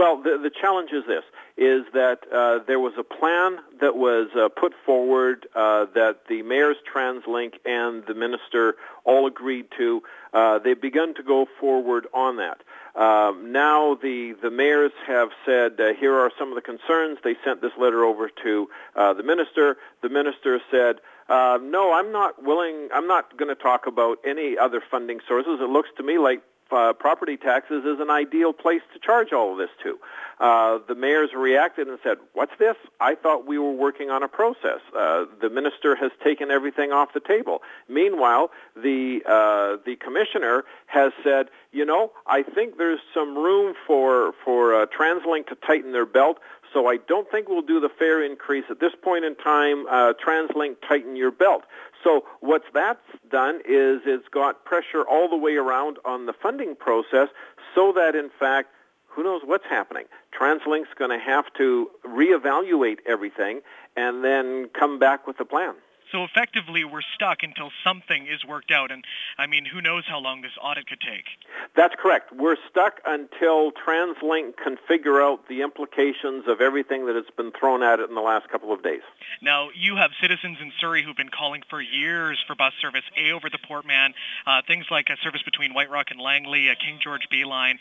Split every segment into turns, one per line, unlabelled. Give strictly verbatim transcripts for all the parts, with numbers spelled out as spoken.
Well, the, the challenge is this, is that uh, there was a plan that was uh, put forward uh, that the mayor's TransLink and the minister all agreed to. Uh, they've begun to go forward on that. Um, now the, the mayors have said, uh, here are some of the concerns. They sent this letter over to uh, the minister. The minister said, uh, no, I'm not willing, I'm not going to talk about any other funding sources. It looks to me like Uh, property taxes is an ideal place to charge all of this to. Uh, the mayors reacted and said, what's this? I thought we were working on a process. Uh, the minister has taken everything off the table. Meanwhile, the uh, the commissioner has said, you know, I think there's some room for, for uh, TransLink to tighten their belt, so I don't think we'll do the fare increase at this point in time. Uh, TransLink, tighten your belt. So what that's done is it's got pressure all the way around on the funding process so that, in fact, who knows what's happening. TransLink's going to have to reevaluate everything and then come back with a plan.
So effectively, we're stuck until something is worked out. And, I mean, who knows how long this audit could take?
That's correct. We're stuck until TransLink can figure out the implications of everything that has been thrown at it in the last couple of days.
Now, you have citizens in Surrey who've been calling for years for bus service, A, over the Portman, uh, things like a service between White Rock and Langley, a King George B line.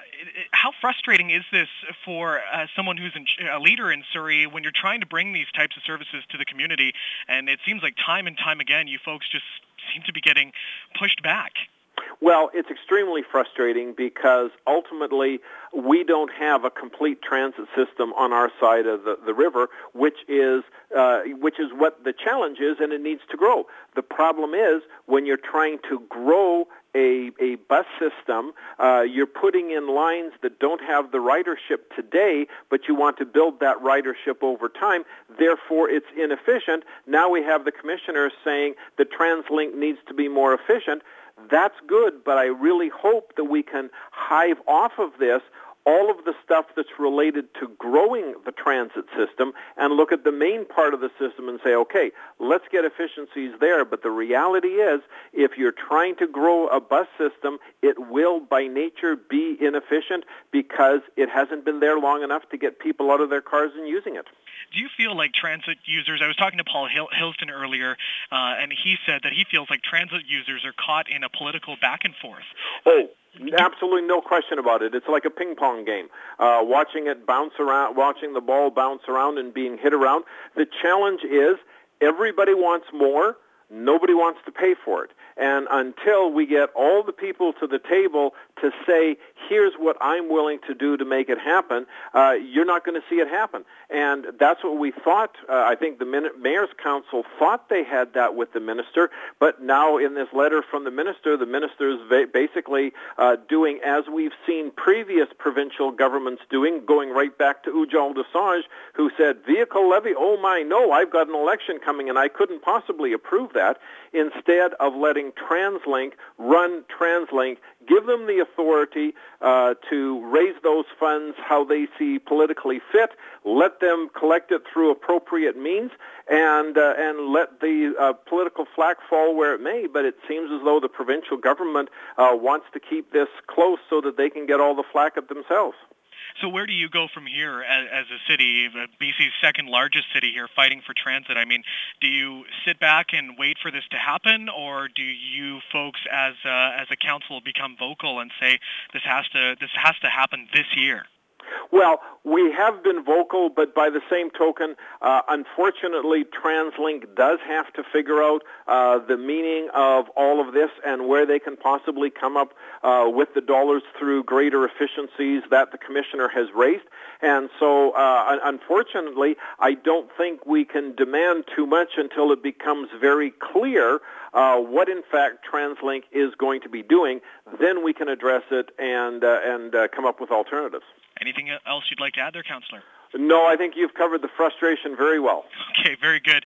How frustrating is this for uh, someone who's in, a leader in Surrey when you're trying to bring these types of services to the community, and it seems like time and time again you folks just seem to be getting pushed back?
Well, it's extremely frustrating because ultimately we don't have a complete transit system on our side of the, the river, which is uh, which is what the challenge is, and it needs to grow. The problem is when you're trying to grow a, a bus system, uh, you're putting in lines that don't have the ridership today, but you want to build that ridership over time. Therefore, it's inefficient. Now we have the commissioner saying the TransLink needs to be more efficient. That's good, but I really hope that we can hive off of this all of the stuff that's related to growing the transit system and look at the main part of the system and say, okay, let's get efficiencies there. But the reality is, if you're trying to grow a bus system, it will by nature be inefficient because it hasn't been there long enough to get people out of their cars and using it.
Do you feel like transit users, I was talking to Paul Hil- Hilston earlier, uh, and he said that he feels like transit users are caught in a political back and forth.
Oh, absolutely no question about it. It's like a ping pong game, uh, watching it bounce around, watching the ball bounce around and being hit around. The challenge is everybody wants more. Nobody wants to pay for it. And until we get all the people to the table to say, here's what I'm willing to do to make it happen, uh, you're not going to see it happen. And that's what we thought. Uh, I think the Mayor's Council thought they had that with the minister, but now in this letter from the minister, the minister is basically uh, doing as we've seen previous provincial governments doing, going right back to Ujjal Dosanjh, who said, vehicle levy, oh my, no, I've got an election coming and I couldn't possibly approve that, instead of letting TransLink run TransLink, give them the authority uh, to raise those funds how they see politically fit, let them collect it through appropriate means, and uh, and let the uh, political flack fall where it may. But it seems as though the provincial government uh, wants to keep this close so that they can get all the flack at themselves.
So where do you go from here as, as a city, B C's second largest city here, fighting for transit? I mean, do you sit back and wait for this to happen, or do you folks as uh, as a council become vocal and say this has to this has to happen this year?
Well, we have been vocal, but by the same token, uh, unfortunately, TransLink does have to figure out uh, the meaning of all of this and where they can possibly come up uh, with the dollars through greater efficiencies that the commissioner has raised. And so, uh, unfortunately, I don't think we can demand too much until it becomes very clear uh, what, in fact, TransLink is going to be doing. Then we can address it and uh, and uh, come up with alternatives.
Anything else you'd like to add there, Councillor?
No, I think you've covered the frustration very well.
Okay, very good.